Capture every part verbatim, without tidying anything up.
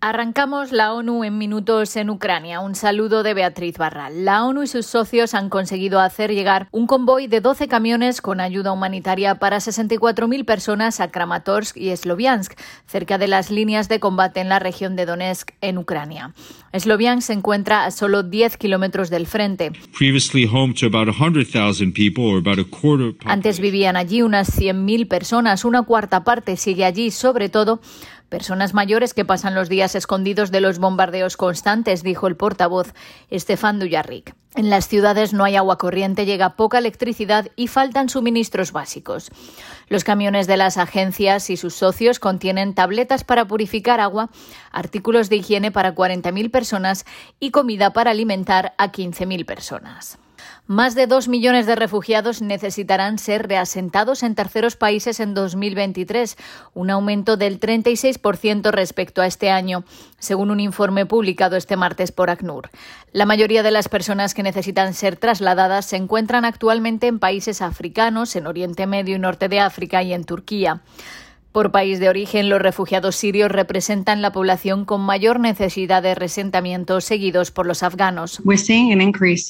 Arrancamos la ONU en minutos en Ucrania. Un saludo de Beatriz Barral. La ONU y sus socios han conseguido hacer llegar un convoy de doce camiones con ayuda humanitaria para sesenta y cuatro mil personas a Kramatorsk y Sloviansk, cerca de las líneas de combate en la región de Donetsk, en Ucrania. Sloviansk se encuentra a solo diez kilómetros del frente. Antes vivían allí unas cien mil personas, una cuarta parte sigue allí, sobre todo personas mayores que pasan los días escondidos de los bombardeos constantes, dijo el portavoz Stefan Dujarric. En las ciudades no hay agua corriente, llega poca electricidad y faltan suministros básicos. Los camiones de las agencias y sus socios contienen tabletas para purificar agua, artículos de higiene para cuarenta mil personas y comida para alimentar a quince mil personas. Más de dos millones de refugiados necesitarán ser reasentados en terceros países en dos mil veintitrés, un aumento del treinta y seis por ciento respecto a este año, según un informe publicado este martes por ACNUR. La mayoría de las personas que necesitan ser trasladadas se encuentran actualmente en países africanos, en Oriente Medio y Norte de África y en Turquía. Por país de origen, los refugiados sirios representan la población con mayor necesidad de reasentamiento, seguidos por los afganos. We're seeing an increase.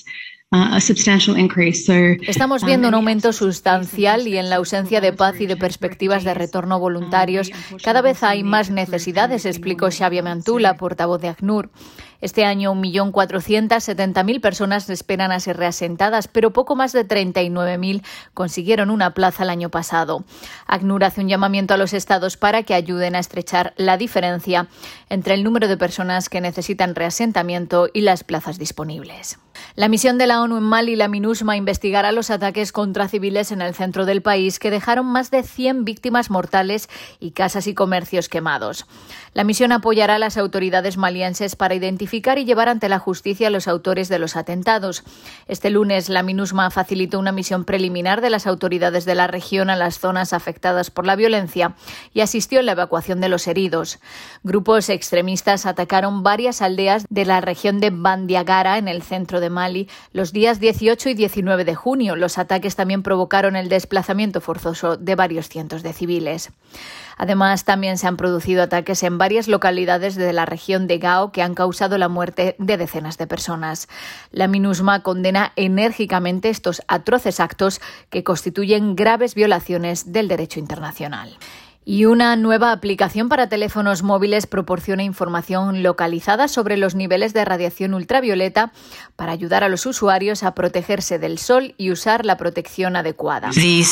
Estamos viendo un aumento sustancial y en la ausencia de paz y de perspectivas de retorno voluntarios, cada vez hay más necesidades, explicó Xavier Mantula, portavoz de ACNUR. Este año, un millón cuatrocientas setenta mil personas esperan a ser reasentadas, pero poco más de treinta y nueve mil consiguieron una plaza el año pasado. ACNUR hace un llamamiento a los estados para que ayuden a estrechar la diferencia entre el número de personas que necesitan reasentamiento y las plazas disponibles. La misión de la ONU en Mali, la MINUSMA, investigará los ataques contra civiles en el centro del país que dejaron más de cien víctimas mortales y casas y comercios quemados. La misión apoyará a las autoridades malienses para identificar y llevar ante la justicia a los autores de los atentados. Este lunes, la MINUSMA facilitó una misión preliminar de las autoridades de la región a las zonas afectadas por la violencia y asistió en la evacuación de los heridos. Grupos extremistas atacaron varias aldeas de la región de Bandiagara, en el centro de Mali, los días dieciocho y diecinueve de junio. Los ataques también provocaron el desplazamiento forzoso de varios cientos de civiles. Además, también se han producido ataques en varias localidades de la región de Gao que han causado la muerte de decenas de personas. La MINUSMA condena enérgicamente estos atroces actos que constituyen graves violaciones del derecho internacional. Y una nueva aplicación para teléfonos móviles proporciona información localizada sobre los niveles de radiación ultravioleta para ayudar a los usuarios a protegerse del sol y usar la protección adecuada.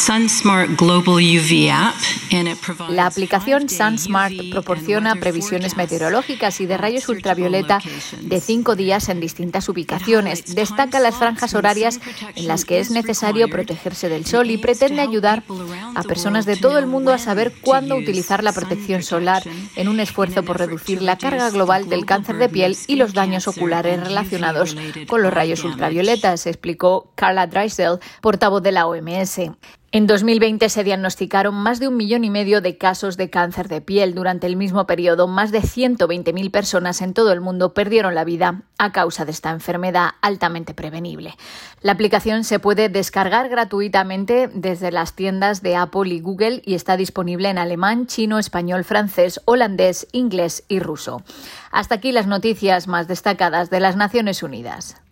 La aplicación SunSmart proporciona previsiones meteorológicas y de rayos ultravioleta de cinco días en distintas ubicaciones. Destaca las franjas horarias en las que es necesario protegerse del sol y pretende ayudar a personas de todo el mundo a saber cuándo utilizar la protección solar en un esfuerzo por reducir la carga global del cáncer de piel y los daños oculares relacionados con los rayos ultravioletas, explicó Carla Drysdale, portavoz de la O M S. En dos mil veinte se diagnosticaron más de un millón y medio de casos de cáncer de piel. Durante el mismo periodo, más de ciento veinte mil personas en todo el mundo perdieron la vida a causa de esta enfermedad altamente prevenible. La aplicación se puede descargar gratuitamente desde las tiendas de Apple y Google y está disponible en alemán, chino, español, francés, holandés, inglés y ruso. Hasta aquí las noticias más destacadas de las Naciones Unidas.